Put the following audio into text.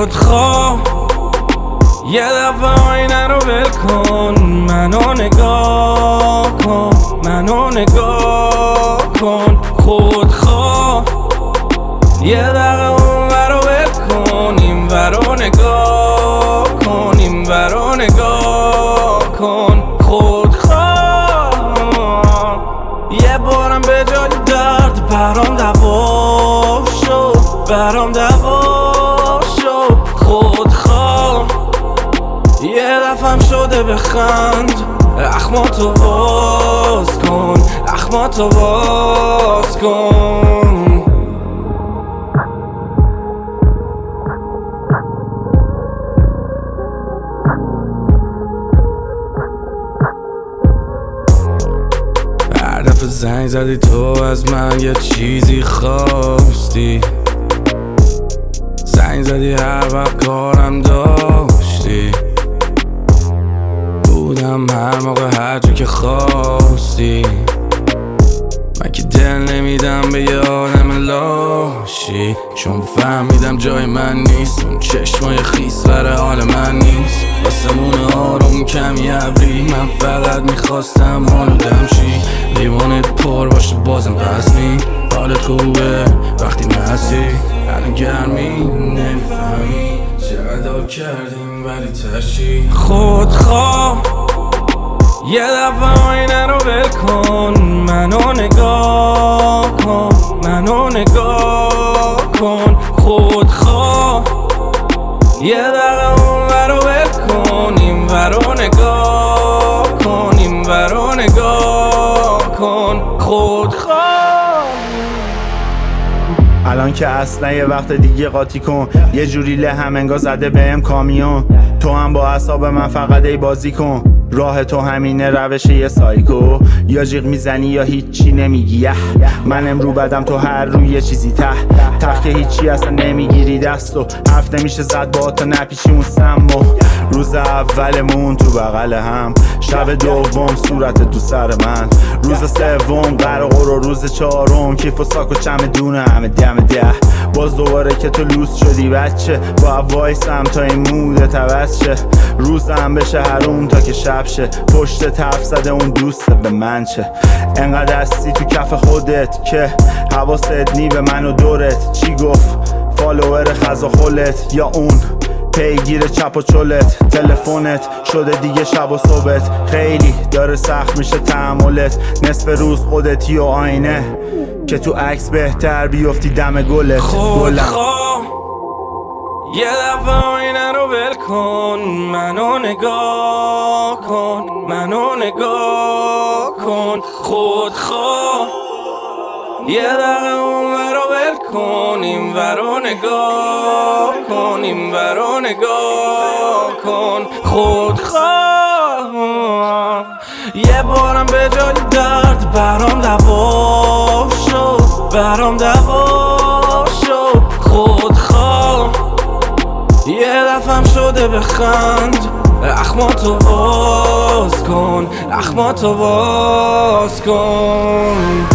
خودخواه یه دفعه آینه رو ول کن، منو نگاه کن، منو نگاه کن. خودخواه یه دقیقه اون ور رو ول کن، این ور رو نگاه کن، این ور رو نگاه کن. خودخواه یه بارم به جای درد برام دوا شد، برام دوا شد. خودخواه یه دفعم شده بخند، اخماتو باز کن، اخماتو باز کن. هر دفعه زنگ زدی تو از من یه چیزی خواستی، زنگ زدی هر وقت کارم داشتی، بودم هر موقع هر جا که خواستی. من که دل نمیدم به یه آدم لاشی، چون فهمیدم جای من نیست، اون چشمای خیس برای حال من نیست. واسمون آروم کمی ابری، من فقط میخواستم آلودم شی. لیوانت پر باشه بازم پس می، حالت خوبه وقتی مستی، الان گرمی نمیفهمی چقدر حال کردیم ولی تشی. خودخواه یه دفعه آینه رو ول کن، منو نگاه کن، منو نگاه کن. خودخواه یه دقیقه اون ور رو ول کن، این ور رو نگاه کن، این ور رو نگاه کن. خودخواه الان که اصلا یه وقت دیگه قاطی کن، یه جوری لهم انگار زده بهم کامیون. تو هم با اعصاب من فقط ای بازی کن، راه تو همینه روش یه سایکو، یا جیغ میزنی یا هیچی نمیگی. من امرو بدم تو هر روی یه چیزی ته که هیچی اصلا نمیگیری دستو، حرف نمیشه زد با تو نپیچی اون سمو. روز اولمون تو بغل هم، شب دوم صورت تو سر من، روز سوم قرقر و روز چهارم کیف و ساک و چمدونه همه دم ده. باز دوباره که تو لوس شدی بچه، با وایسم تا این مودت عوض شه، روزم بشه حروم تا که شب شه. پشت تف زده اون دوسته به من چه، انقدر دستی تو کف خودت که حواست نی به من و دورت. چی گفت فالوور خزا خولت، یا اون پیگیر چپ و چلت؟ تلفنت شده دیگه شب و صبحت، خیلی داره سخت میشه تحملت. نصف روز خودتی و آینه که تو عکس بهتر بیفتی دم گلت. خودخواه یه دفعه آینه رو ول کن، منو نگاه کن، منو نگاه کن. خودخواه یه دقیقه اون ور رو ول کن، این ور رو نگاه کن، این ور رو نگاه کن. خودخواه یه بارم به جای درد برام دوا شد، برام دوا شد. خودخواه یه دفعم شده بخند، اخماتو باز کن، اخماتو باز کن.